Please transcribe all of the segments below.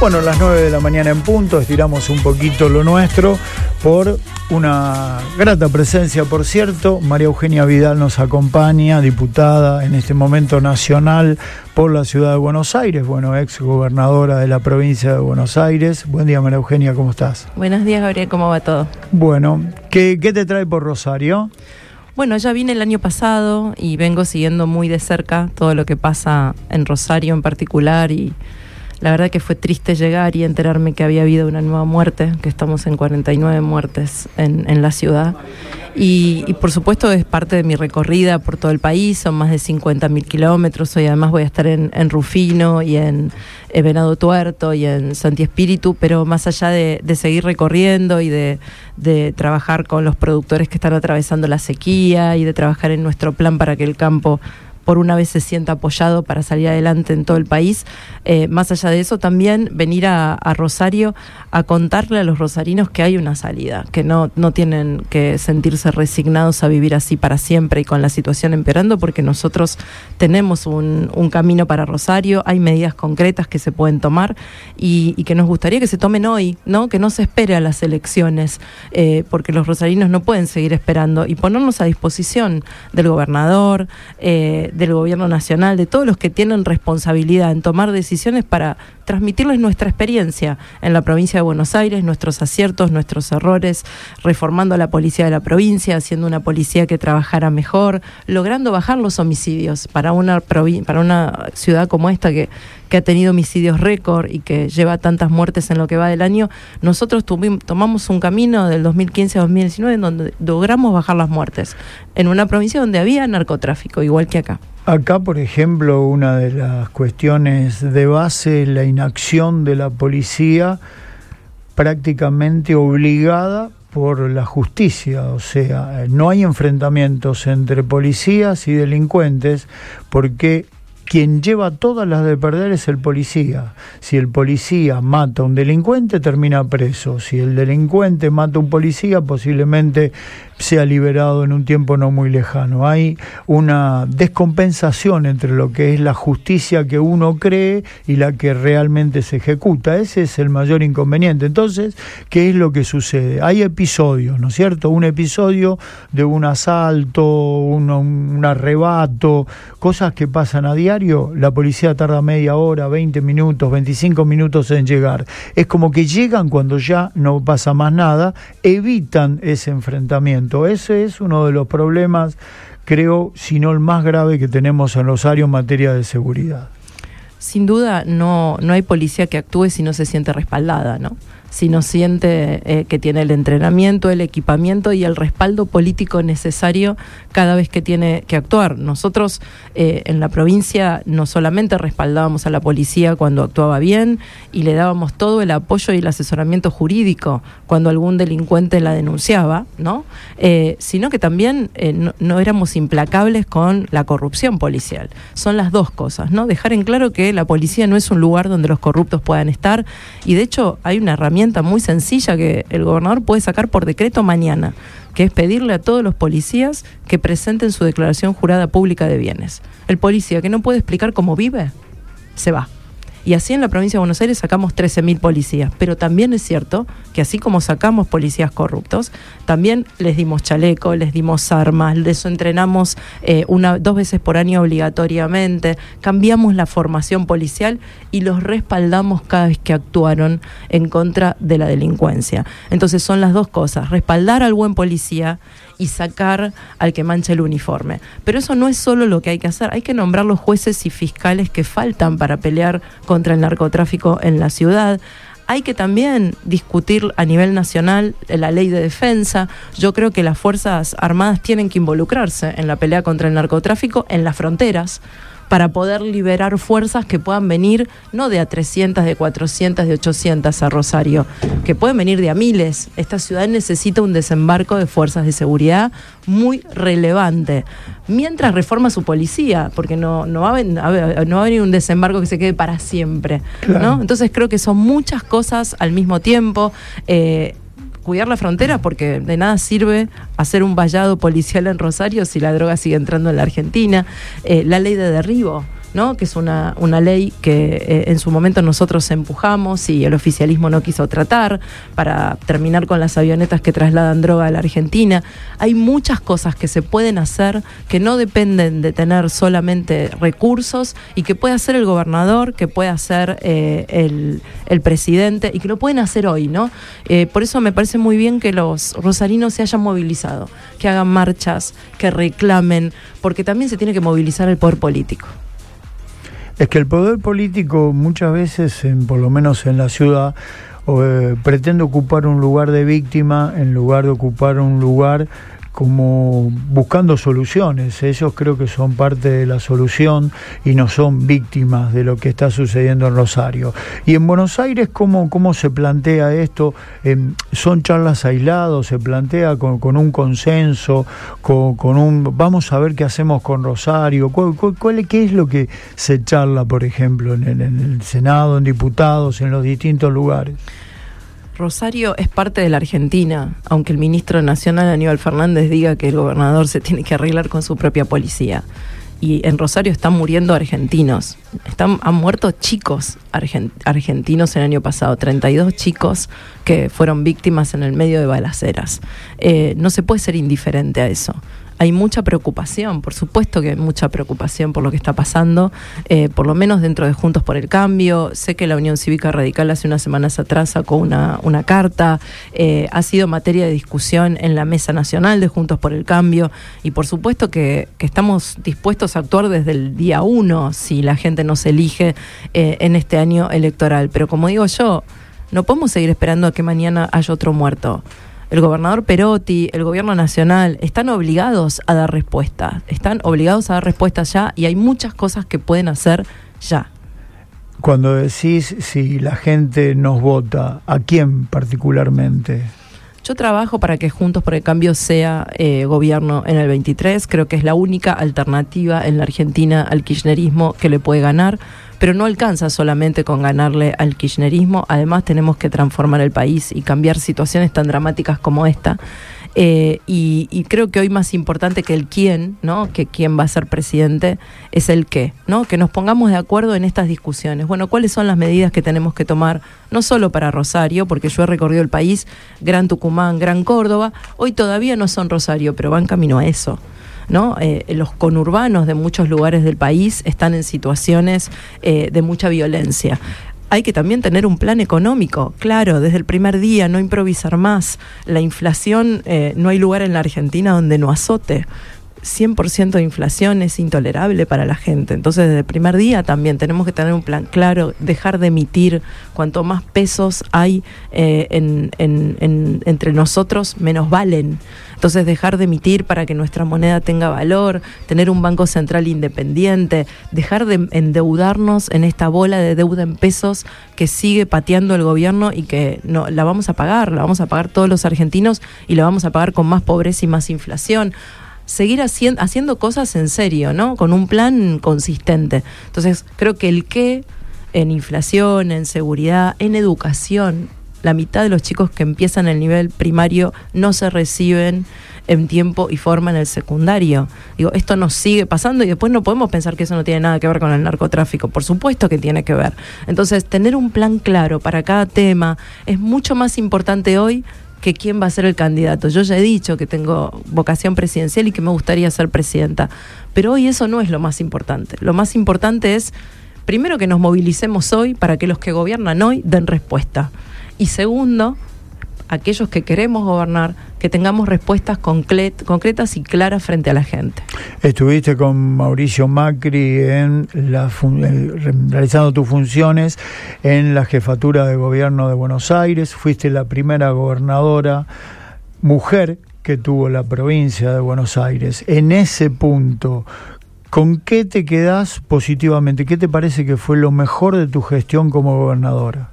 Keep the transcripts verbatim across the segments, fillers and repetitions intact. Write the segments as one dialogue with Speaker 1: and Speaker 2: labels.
Speaker 1: Bueno, a las nueve de la mañana en punto, estiramos un poquito lo nuestro por una grata presencia, por cierto. María Eugenia Vidal nos acompaña, diputada en este momento nacional por la ciudad de Buenos Aires, bueno, ex gobernadora de la provincia de Buenos Aires. Buen día, María Eugenia, ¿cómo estás?
Speaker 2: Buenos días, Gabriel, ¿cómo va todo?
Speaker 1: Bueno, ¿qué, qué te trae por Rosario?
Speaker 2: Bueno, ya vine el año pasado y vengo siguiendo muy de cerca todo lo que pasa en Rosario en particular, y la verdad que fue triste llegar y enterarme que había habido una nueva muerte, que estamos en cuarenta y nueve muertes en, en la ciudad. Y, y por supuesto es parte de mi recorrida por todo el país, son más de cincuenta mil kilómetros. Hoy además voy a estar en, en Rufino y en, en Venado Tuerto y en Santi Espíritu, pero más allá de, de seguir recorriendo y de, de trabajar con los productores que están atravesando la sequía y de trabajar en nuestro plan para que el campo por una vez se sienta apoyado para salir adelante en todo el país. Eh, más allá de eso, también venir a, a Rosario a contarle a los rosarinos que hay una salida, que no, no tienen que sentirse resignados a vivir así para siempre y con la situación empeorando, porque nosotros tenemos un, un camino para Rosario, hay medidas concretas que se pueden tomar y, y que nos gustaría que se tomen hoy, ¿no? Que no se espere a las elecciones, eh, porque los rosarinos no pueden seguir esperando, y ponernos a disposición del gobernador, eh, del gobierno nacional, de todos los que tienen responsabilidad en tomar decisiones para transmitirles nuestra experiencia en la provincia de Buenos Aires, nuestros aciertos, nuestros errores, reformando a la policía de la provincia, haciendo una policía que trabajara mejor, logrando bajar los homicidios para una provi- para una ciudad como esta que, que ha tenido homicidios récord y que lleva tantas muertes en lo que va del año. Nosotros tuvimos, tomamos un camino del dos mil quince a dos mil diecinueve en donde logramos bajar las muertes en una provincia donde había narcotráfico, igual que acá.
Speaker 1: Acá, por ejemplo, una de las cuestiones de base es la inacción de la policía prácticamente obligada por la justicia. O sea, no hay enfrentamientos entre policías y delincuentes porque quien lleva todas las de perder es el policía. Si el policía mata a un delincuente, termina preso. Si el delincuente mata a un policía, posiblemente sea liberado en un tiempo no muy lejano. Hay una descompensación entre lo que es la justicia que uno cree y la que realmente se ejecuta. Ese es el mayor inconveniente. Entonces, ¿qué es lo que sucede? Hay episodios, ¿no es cierto? Un episodio de un asalto, un, un arrebato, cosas que pasan a diario. La policía tarda media hora, veinte minutos, veinticinco minutos en llegar. Es como que llegan cuando ya no pasa más nada, evitan ese enfrentamiento. Ese es uno de los problemas, creo, si no el más grave que tenemos en Rosario en materia de seguridad.
Speaker 2: Sin duda, no, no hay policía que actúe si no se siente respaldada, ¿no? Si no siente eh, que tiene el entrenamiento, el equipamiento y el respaldo político necesario cada vez que tiene que actuar. Nosotros eh, en la provincia no solamente respaldábamos a la policía cuando actuaba bien y le dábamos todo el apoyo y el asesoramiento jurídico cuando algún delincuente la denunciaba, ¿no? Eh, sino que también eh, no, no éramos implacables con la corrupción policial. Son las dos cosas, ¿no? Dejar en claro que la policía no es un lugar donde los corruptos puedan estar, y de hecho hay una herramienta muy sencilla que el gobernador puede sacar por decreto mañana, que es pedirle a todos los policías que presenten su declaración jurada pública de bienes. El policía que no puede explicar cómo vive, se va. Y así en la provincia de Buenos Aires sacamos trece mil policías, pero también es cierto que así como sacamos policías corruptos, también les dimos chaleco, les dimos armas, les entrenamos eh, una, dos veces por año obligatoriamente, cambiamos la formación policial y los respaldamos cada vez que actuaron en contra de la delincuencia. Entonces son las dos cosas, respaldar al buen policía y sacar al que mancha el uniforme. Pero eso no es solo lo que hay que hacer, hay que nombrar los jueces y fiscales que faltan para pelear contra el narcotráfico en la ciudad. Hay que también discutir a nivel nacional la ley de defensa. Yo creo que las Fuerzas Armadas tienen que involucrarse en la pelea contra el narcotráfico en las fronteras, para poder liberar fuerzas que puedan venir, no de a trescientas, de cuatrocientas, de ochocientas a Rosario, que pueden venir de a miles. Esta ciudad necesita un desembarco de fuerzas de seguridad muy relevante, mientras reforma su policía, porque no, no, va, a ven, a ver, no va a venir un desembarco que se quede para siempre, claro, ¿no? Entonces creo que son muchas cosas al mismo tiempo. Eh, cuidar la frontera, porque de nada sirve hacer un vallado policial en Rosario si la droga sigue entrando en la Argentina. Eh, la ley de derribo, ¿no? Que es una, una ley que eh, en su momento nosotros empujamos y el oficialismo no quiso tratar para terminar con las avionetas que trasladan droga a la Argentina. Hay muchas cosas que se pueden hacer que no dependen de tener solamente recursos y que puede hacer el gobernador, que puede hacer eh, el, el presidente y que lo pueden hacer hoy, ¿no? Eh, por eso me parece muy bien que los rosarinos se hayan movilizado, que hagan marchas, que reclamen, porque también se tiene que movilizar el poder político.
Speaker 1: Es que el poder político muchas veces, en, por lo menos en la ciudad, eh, pretende ocupar un lugar de víctima en lugar de ocupar un lugar como buscando soluciones. Ellos creo que son parte de la solución y no son víctimas de lo que está sucediendo en Rosario. Y en Buenos Aires, ¿cómo, cómo se plantea esto? Eh, ¿Son charlas aisladas? ¿Se plantea con, con un consenso? Con, con un vamos a ver qué hacemos con Rosario? ¿Cuál, cuál, cuál, ¿Qué es lo que se charla, por ejemplo, en el, en el Senado, en diputados, en los distintos lugares?
Speaker 2: Rosario es parte de la Argentina, aunque el ministro nacional Aníbal Fernández diga que el gobernador se tiene que arreglar con su propia policía. Y en Rosario están muriendo argentinos, están, han muerto chicos argent, argentinos el año pasado, treinta y dos chicos que fueron víctimas en el medio de balaceras. Eh, no se puede ser indiferente a eso. Hay mucha preocupación, por supuesto que hay mucha preocupación por lo que está pasando, eh, por lo menos dentro de Juntos por el Cambio. Sé que la Unión Cívica Radical hace unas semanas atrás sacó una, una carta, eh, ha sido materia de discusión en la Mesa Nacional de Juntos por el Cambio y por supuesto que, que estamos dispuestos a actuar desde el día uno si la gente nos elige eh, en este año electoral. Pero como digo yo, no podemos seguir esperando a que mañana haya otro muerto. El gobernador Perotti, el gobierno nacional, están obligados a dar respuesta. Están obligados a dar respuesta ya y hay muchas cosas que pueden hacer ya.
Speaker 1: Cuando decís si la gente nos vota, ¿a quién particularmente?
Speaker 2: Yo trabajo para que Juntos por el Cambio sea eh, gobierno en el veintitrés. Creo que es la única alternativa en la Argentina al kirchnerismo que le puede ganar. Pero no alcanza solamente con ganarle al kirchnerismo, además tenemos que transformar el país y cambiar situaciones tan dramáticas como esta. Eh, y, y creo que hoy más importante que el quién, ¿no? Que quién va a ser presidente, es el qué, ¿no? Que nos pongamos de acuerdo en estas discusiones. Bueno, ¿cuáles son las medidas que tenemos que tomar, no solo para Rosario, porque yo he recorrido el país, Gran Tucumán, Gran Córdoba, hoy todavía no son Rosario, pero van camino a eso, ¿no? Eh, los conurbanos de muchos lugares del país están en situaciones eh, de mucha violencia. Hay que también tener un plan económico, claro, desde el primer día, no improvisar más. La inflación, eh, no hay lugar en la Argentina donde no azote. cien por ciento de inflación es intolerable para la gente. Entonces, desde el primer día también tenemos que tener un plan claro, dejar de emitir. Cuanto más pesos hay eh, en, en, en, entre nosotros, menos valen. Entonces, dejar de emitir para que nuestra moneda tenga valor, tener un banco central independiente, dejar de endeudarnos en esta bola de deuda en pesos que sigue pateando el gobierno y que no la vamos a pagar, la vamos a pagar todos los argentinos y la vamos a pagar con más pobreza y más inflación. Seguir haci- haciendo cosas en serio, ¿no? Con un plan consistente. Entonces, creo que el qué en inflación, en seguridad, en educación, la mitad de los chicos que empiezan el nivel primario no se reciben en tiempo y forma en el secundario. Digo, esto nos sigue pasando y después no podemos pensar que eso no tiene nada que ver con el narcotráfico. Por supuesto que tiene que ver. Entonces, tener un plan claro para cada tema es mucho más importante hoy que quién va a ser el candidato. Yo ya he dicho que tengo vocación presidencial y que me gustaría ser presidenta, pero hoy eso no es lo más importante. Lo más importante es, primero, que nos movilicemos hoy para que los que gobiernan hoy den respuesta. Y segundo, aquellos que queremos gobernar, que tengamos respuestas concret- concretas y claras frente a la gente.
Speaker 1: Estuviste con Mauricio Macri en la fun- en, realizando tus funciones en la jefatura de gobierno de Buenos Aires. Fuiste la primera gobernadora mujer que tuvo la provincia de Buenos Aires. En ese punto, ¿con qué te quedás positivamente? ¿Qué te parece que fue lo mejor de tu gestión como gobernadora?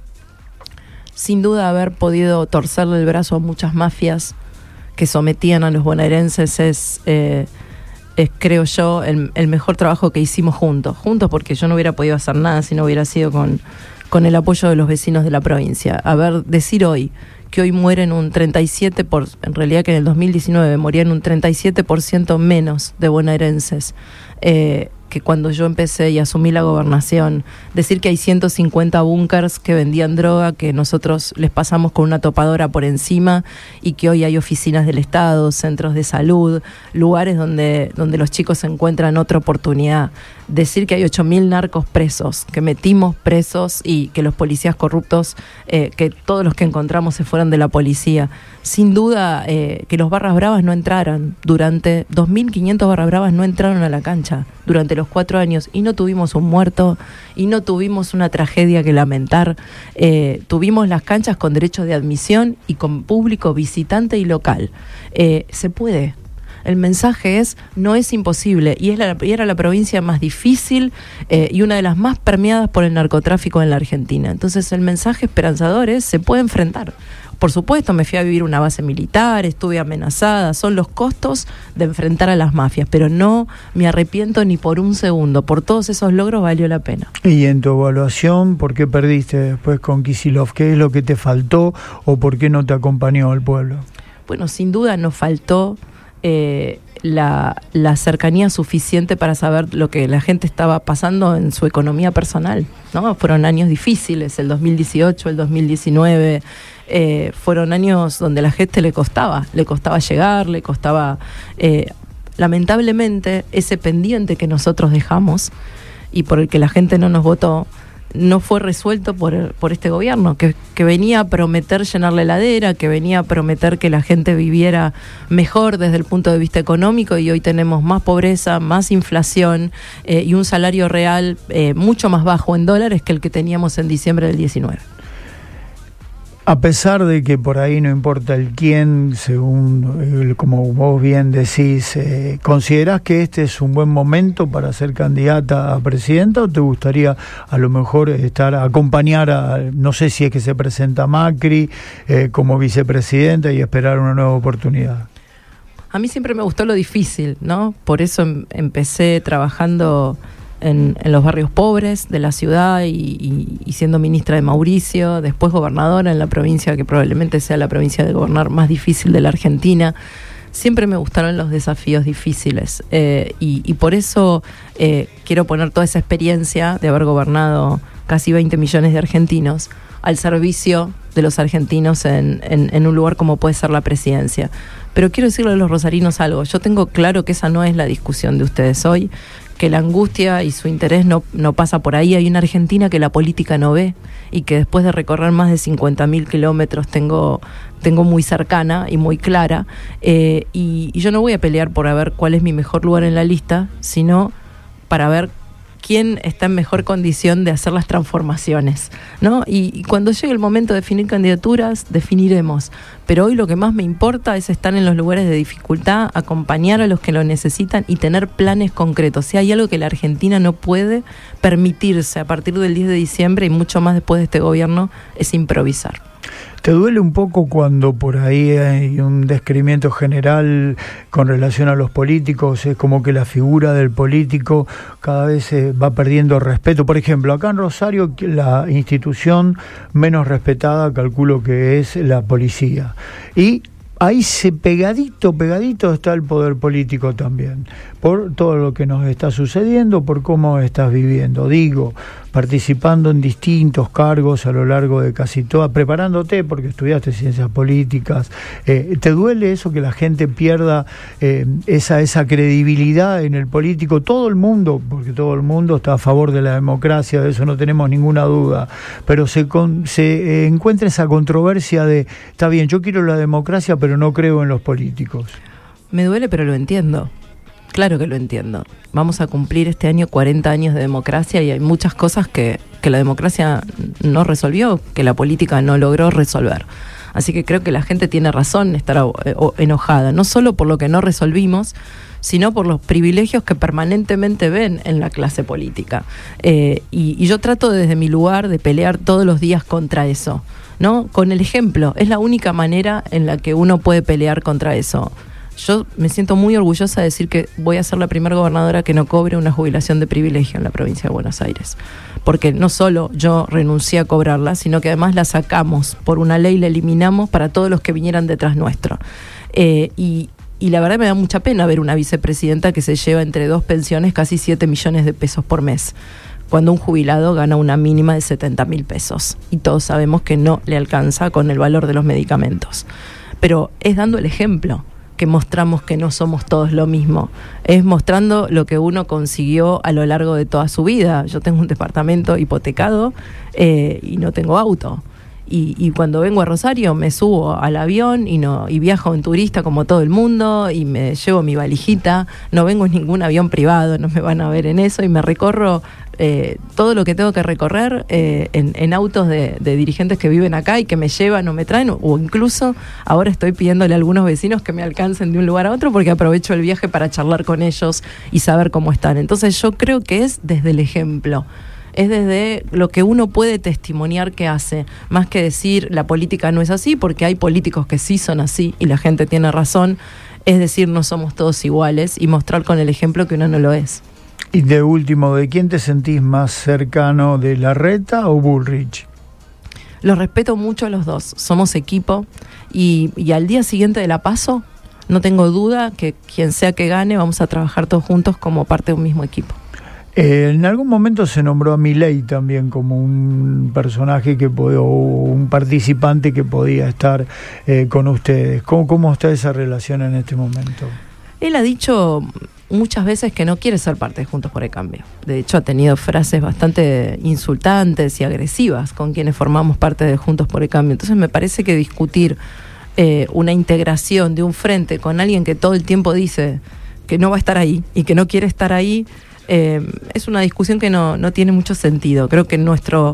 Speaker 2: Sin duda, haber podido torcerle el brazo a muchas mafias que sometían a los bonaerenses es, eh, es creo yo, el, el mejor trabajo que hicimos juntos. Juntos porque yo no hubiera podido hacer nada si no hubiera sido con, con el apoyo de los vecinos de la provincia. A ver, decir hoy que hoy mueren un treinta y siete por ciento, en realidad que en el dos mil diecinueve morían un treinta y siete por ciento menos de bonaerenses, eh, que cuando yo empecé y asumí la gobernación, decir que hay ciento cincuenta búnkers que vendían droga, que nosotros les pasamos con una topadora por encima y que hoy hay oficinas del Estado, centros de salud, lugares donde, donde los chicos encuentran otra oportunidad. Decir que hay ocho mil narcos presos, que metimos presos y que los policías corruptos, eh, que todos los que encontramos se fueron de la policía. Sin duda eh, que los barras bravas no entraran. Durante dos mil quinientos barras bravas no entraron a la cancha durante los cuatro años y no tuvimos un muerto y no tuvimos una tragedia que lamentar. Eh, tuvimos las canchas con derecho de admisión y con público visitante y local. Eh, se puede. El mensaje es, no es imposible, y, es la, y era la provincia más difícil eh, y una de las más permeadas por el narcotráfico en la Argentina. Entonces el mensaje esperanzador es, se puede enfrentar. Por supuesto, me fui a vivir una base militar, estuve amenazada, son los costos de enfrentar a las mafias, pero no me arrepiento ni por un segundo, por todos esos logros valió la pena.
Speaker 1: Y en tu evaluación, ¿por qué perdiste después con Kicillof? ¿Qué es lo que te faltó o por qué no te acompañó el pueblo?
Speaker 2: Bueno, sin duda nos faltó Eh, la, la cercanía suficiente para saber lo que la gente estaba pasando en su economía personal, ¿no? Fueron años difíciles, el dos mil dieciocho, el dos mil diecinueve, eh, fueron años donde a la gente le costaba, le costaba llegar, le costaba, eh, lamentablemente, ese pendiente que nosotros dejamos y por el que la gente no nos votó, no fue resuelto por, por este gobierno, que, que venía a prometer llenar la heladera, que venía a prometer que la gente viviera mejor desde el punto de vista económico, y hoy tenemos más pobreza, más inflación eh, y un salario real eh, mucho más bajo en dólares que el que teníamos en diciembre del diecinueve.
Speaker 1: A pesar de que por ahí no importa el quién, según como vos bien decís, eh, ¿considerás que este es un buen momento para ser candidata a presidenta o te gustaría a lo mejor estar acompañar a, no sé si es que se presenta Macri eh, como vicepresidenta y esperar una nueva oportunidad?
Speaker 2: A mí siempre me gustó lo difícil, ¿no? Por eso em- empecé trabajando En, en los barrios pobres de la ciudad y, y, y siendo ministra de Mauricio, después gobernadora en la provincia que probablemente sea la provincia de gobernar más difícil de la Argentina. Siempre me gustaron los desafíos difíciles eh, y, y por eso eh, quiero poner toda esa experiencia de haber gobernado casi veinte millones de argentinos al servicio de los argentinos en, en, en un lugar como puede ser la presidencia. Pero quiero decirle a los rosarinos algo, yo tengo claro que esa no es la discusión de ustedes hoy, que la angustia y su interés no, no pasa por ahí. Hay una Argentina que la política no ve y que después de recorrer más de cincuenta mil kilómetros tengo, tengo muy cercana y muy clara. Eh, y, y yo no voy a pelear por a ver cuál es mi mejor lugar en la lista, sino para ver quién está en mejor condición de hacer las transformaciones, ¿no? Y, y cuando llegue el momento de definir candidaturas, definiremos. Pero hoy lo que más me importa es estar en los lugares de dificultad, acompañar a los que lo necesitan y tener planes concretos. Si hay algo que la Argentina no puede permitirse a partir del diez de diciembre y mucho más después de este gobierno, es improvisar.
Speaker 1: ¿Te duele un poco cuando por ahí hay un descrimiento general con relación a los políticos? Es como que la figura del político cada vez se va perdiendo respeto. Por ejemplo, acá en Rosario la institución menos respetada calculo que es la policía. Y ahí se pegadito, pegadito está el poder político también, por todo lo que nos está sucediendo, por cómo estás viviendo. Digo, participando en distintos cargos a lo largo de casi toda, preparándote porque estudiaste ciencias políticas. Eh, ¿Te duele eso que la gente pierda eh, esa, esa credibilidad en el político? Todo el mundo, porque todo el mundo está a favor de la democracia, de eso no tenemos ninguna duda, pero se, con, se eh, encuentra esa controversia de, está bien, yo quiero la democracia, pero no creo en los políticos.
Speaker 2: Me duele, pero lo entiendo. Claro que lo entiendo. Vamos a cumplir este año cuarenta años de democracia y hay muchas cosas que, que la democracia no resolvió, que la política no logró resolver. Así que creo que la gente tiene razón en estar enojada, no solo por lo que no resolvimos, sino por los privilegios que permanentemente ven en la clase política. Eh, y, y yo trato desde mi lugar de pelear todos los días contra eso, ¿no? Con el ejemplo, es la única manera en la que uno puede pelear contra eso. Yo me siento muy orgullosa de decir que voy a ser la primera gobernadora que no cobre una jubilación de privilegio en la provincia de Buenos Aires. Porque no solo yo renuncié a cobrarla, sino que además la sacamos por una ley, la eliminamos para todos los que vinieran detrás nuestro. Eh, y, y la verdad me da mucha pena ver una vicepresidenta que se lleva entre dos pensiones casi siete millones de pesos por mes, cuando un jubilado gana una mínima de setenta mil pesos. Y todos sabemos que no le alcanza con el valor de los medicamentos. Pero es dando el ejemplo que mostramos que no somos todos lo mismo. Es mostrando lo que uno consiguió a lo largo de toda su vida. Yo tengo un departamento hipotecado eh, y no tengo auto. Y, y cuando vengo a Rosario me subo al avión y no y viajo en turista como todo el mundo y me llevo mi valijita, no vengo en ningún avión privado, no me van a ver en eso, y me recorro eh, todo lo que tengo que recorrer eh, en, en autos de, de dirigentes que viven acá y que me llevan o me traen, o incluso ahora estoy pidiéndole a algunos vecinos que me alcancen de un lugar a otro porque aprovecho el viaje para charlar con ellos y saber cómo están. Entonces yo creo que es desde el ejemplo. Es desde lo que uno puede testimoniar que hace, más que decir la política no es así, porque hay políticos que sí son así y la gente tiene razón. Es decir, no somos todos iguales y mostrar con el ejemplo que uno no lo es.
Speaker 1: Y de último, ¿de quién te sentís más cercano, de Larreta o Bullrich?
Speaker 2: Los respeto mucho a los dos, somos equipo y, y al día siguiente de la PASO no tengo duda que quien sea que gane vamos a trabajar todos juntos como parte de un mismo equipo.
Speaker 1: Eh, en algún momento se nombró a Milei también como un personaje que podía, o un participante que podía estar eh, con ustedes. ¿Cómo, ¿Cómo está esa relación en este momento?
Speaker 2: Él ha dicho muchas veces que no quiere ser parte de Juntos por el Cambio. De hecho, ha tenido frases bastante insultantes y agresivas con quienes formamos parte de Juntos por el Cambio. Entonces me parece que discutir eh, una integración de un frente con alguien que todo el tiempo dice que no va a estar ahí y que no quiere estar ahí, Eh, es una discusión que no, no tiene mucho sentido. Creo que nuestro,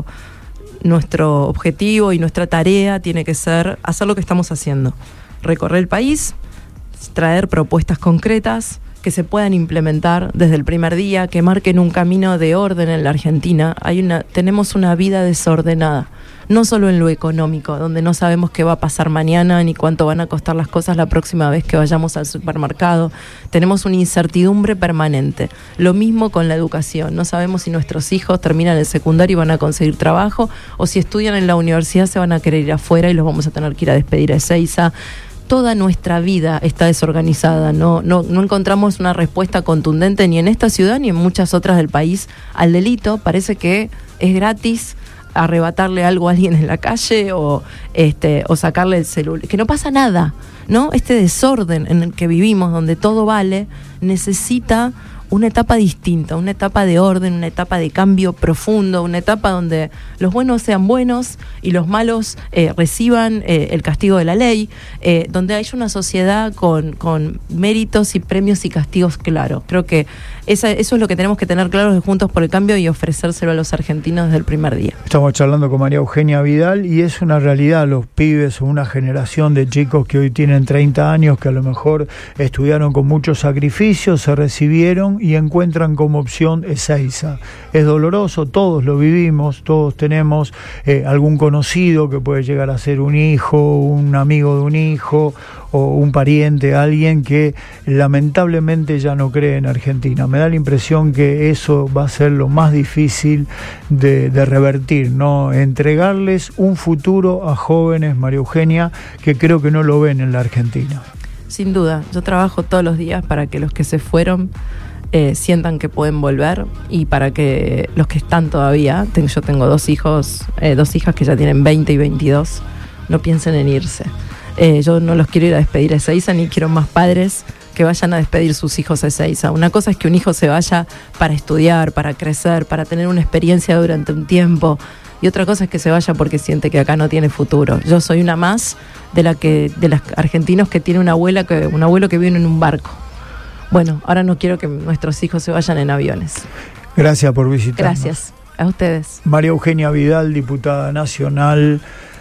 Speaker 2: nuestro objetivo y nuestra tarea tiene que ser hacer lo que estamos haciendo. Recorrer el país, traer propuestas concretas que se puedan implementar desde el primer día, que marquen un camino de orden en la Argentina. Hay una, tenemos una vida desordenada. No solo en lo económico, donde no sabemos qué va a pasar mañana ni cuánto van a costar las cosas la próxima vez que vayamos al supermercado. Tenemos una incertidumbre permanente. Lo mismo con la educación. No sabemos si nuestros hijos terminan el secundario y van a conseguir trabajo, o si estudian en la universidad se van a querer ir afuera y los vamos a tener que ir a despedir a Ezeiza. Toda nuestra vida está desorganizada. No, no, no encontramos una respuesta contundente ni en esta ciudad ni en muchas otras del país al delito. Parece que es gratis arrebatarle algo a alguien en la calle o este o sacarle el celular, que no pasa nada, ¿no? Este desorden en el que vivimos, donde todo vale, necesita una etapa distinta, una etapa de orden, una etapa de cambio profundo, una etapa donde los buenos sean buenos y los malos eh, reciban eh, el castigo de la ley, eh, donde haya una sociedad con, con méritos y premios y castigos claros. Creo que esa, eso es lo que tenemos que tener claro de Juntos por el Cambio y ofrecérselo a los argentinos desde el primer día.
Speaker 1: Estamos charlando con María Eugenia Vidal y es una realidad. Los pibes o una generación de chicos que hoy tienen treinta años, que a lo mejor estudiaron con mucho sacrificio, se recibieron y encuentran como opción Ezeiza. Es doloroso, todos lo vivimos, todos tenemos eh, algún conocido que puede llegar a ser un hijo, un amigo de un hijo o un pariente, alguien que lamentablemente ya no cree en Argentina. Me da la impresión que eso va a ser lo más difícil de, de revertir, ¿no? Entregarles un futuro a jóvenes, María Eugenia, que creo que no lo ven en la Argentina.
Speaker 2: Sin duda, yo trabajo todos los días para que los que se fueron eh, sientan que pueden volver, y para que los que están todavía, tengo, yo tengo dos hijos, eh, dos hijas que ya tienen veinte y veintidós, no piensen en irse. Eh, yo no los quiero ir a despedir a Ezeiza, ni quiero más padres que vayan a despedir sus hijos a Ezeiza. Una cosa es que un hijo se vaya para estudiar, para crecer, para tener una experiencia durante un tiempo, y otra cosa es que se vaya porque siente que acá no tiene futuro. Yo soy una más de la que de los argentinos que tiene una abuela que un abuelo que vive en un barco. Bueno, ahora no quiero que nuestros hijos se vayan en aviones.
Speaker 1: Gracias por visitarnos.
Speaker 2: Gracias a ustedes.
Speaker 1: María Eugenia Vidal, diputada nacional,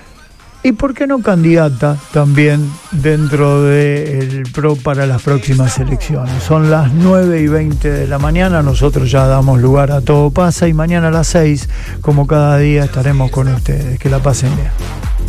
Speaker 1: y por qué no candidata también dentro del P R O para las próximas elecciones. Son las nueve y veinte de la mañana, nosotros ya damos lugar a Todo Pasa, y mañana a las seis, como cada día, estaremos con ustedes. Que la pasen bien.